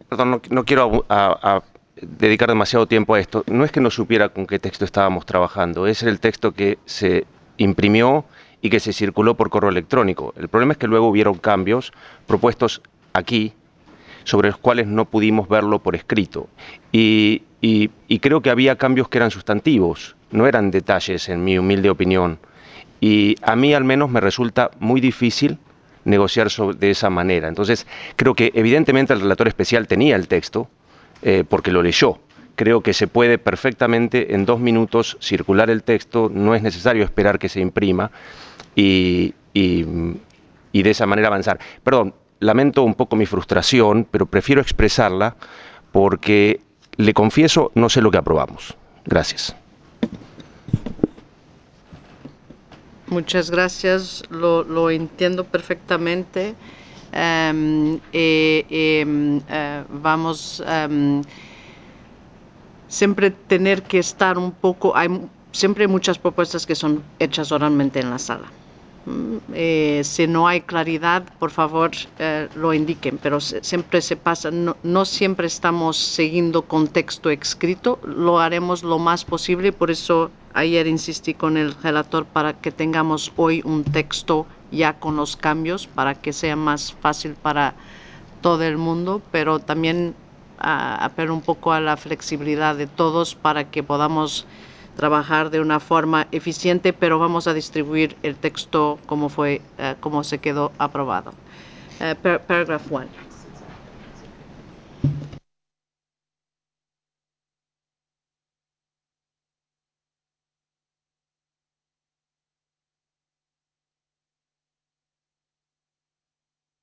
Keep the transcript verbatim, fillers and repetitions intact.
perdón, no, no quiero a, a dedicar demasiado tiempo a esto. No es que no supiera con qué texto estábamos trabajando, es el texto que se imprimió y que se circuló por correo electrónico. El problema es que luego hubieron cambios propuestos aquí sobre los cuales no pudimos verlo por escrito. Y, y, y creo que había cambios que eran sustantivos, no eran detalles, en mi humilde opinión. Y a mí al menos me resulta muy difícil negociar sobre, de esa manera. Entonces, creo que evidentemente el relator especial tenía el texto, eh, porque lo leyó. Creo que se puede perfectamente en dos minutos circular el texto, no es necesario esperar que se imprima y, y, y de esa manera avanzar. Perdón, lamento un poco mi frustración, pero prefiero expresarla porque, le confieso, no sé lo que aprobamos. Gracias. Muchas gracias, lo, lo entiendo perfectamente. Um, eh, eh, uh, vamos um, siempre tener que estar un poco, hay siempre muchas propuestas que son hechas oralmente en la sala. Eh, si no hay claridad, por favor, eh, lo indiquen, pero se, siempre se pasa, no, no siempre estamos siguiendo con texto escrito, lo haremos lo más posible, por eso ayer insistí con el relator para que tengamos hoy un texto ya con los cambios, para que sea más fácil para todo el mundo, pero también uh, apelo un poco a la flexibilidad de todos para que podamos trabajar de una forma eficiente, pero vamos a distribuir el texto como fue, uh, como se quedó aprobado. Uh, par paragraph one.